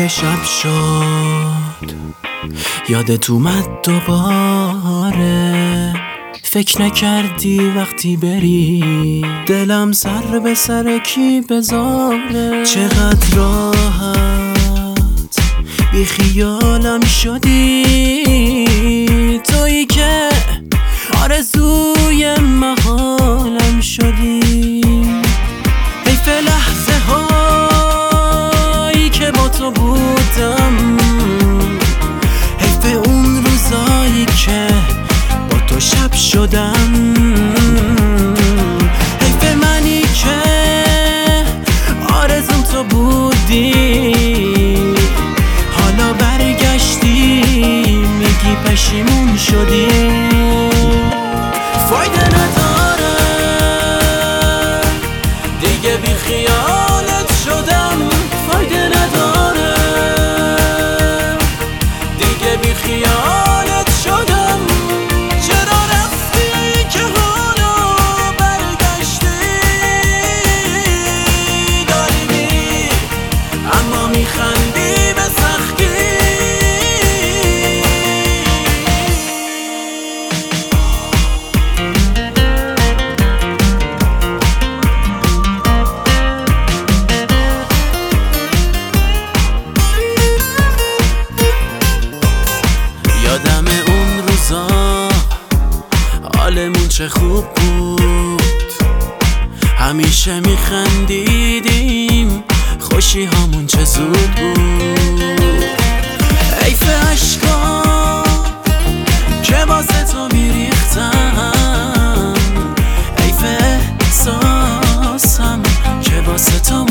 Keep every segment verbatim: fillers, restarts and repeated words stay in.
که شب شد یادت اومد دوباره، فکر نکردی وقتی بری دلم سر به سر کی بذاره. چقدر راحت بی خیالم شدی، تویی که آرزوی محالم شدی. حیف لحظه هایی که با تو بودم، حیف اون روزایی که با تو شب شدم، حیف منی که آرزوم تو بودی، حالا برگشتی میگی پشیمون شدی. فایده نداره دیگه بی خیالت شدم، فایده نداره دیگه بی خیالت شدم. چرا رفتی که حالا برگشتی، داری میری اما میخندی به سختی. یادم اون روزا حالمون چه خوب بود، همیشه میخندیدیم، خوشی هامون چه زود بود. حیف عشقا که واسه تو میریختم، حیف احساسم که واسه تو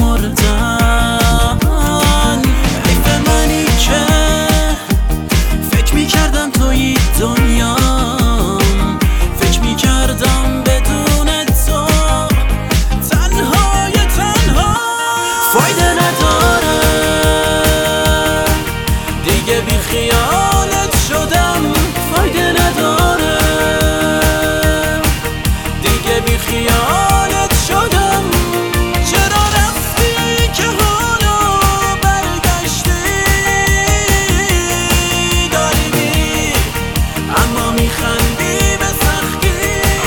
مردم، حیف منی که فکر میکردم توی دنیام، فکر میکردم بدون تو تنهای تنها. فایده نداره دیگه بی خیالت شدم، فایده نداره دیگه بی خیالت شدم. چرا رفتی که حالا برگشتی، داری میری اما میخندی به سختی.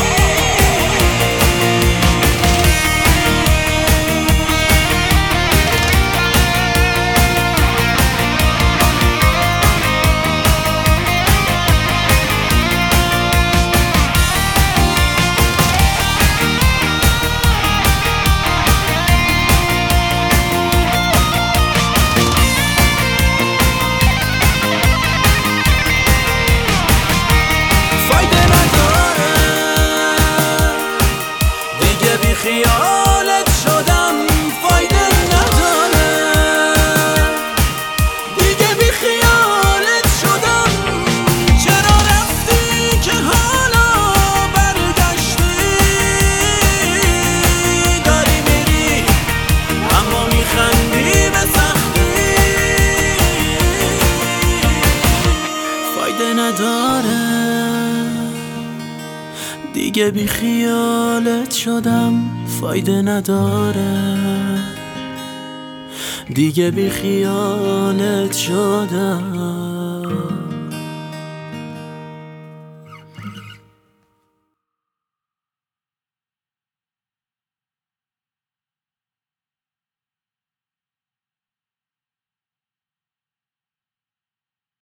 خیالت شدم، فایده نداره دیگه بی خیالت شدم. چرا رفتی که حالا برگشتی، داری میری اما میخندی به سختی. فایده نداره دیگه بی خیالت شدم، فایده نداره دیگه بی خیالت شدم.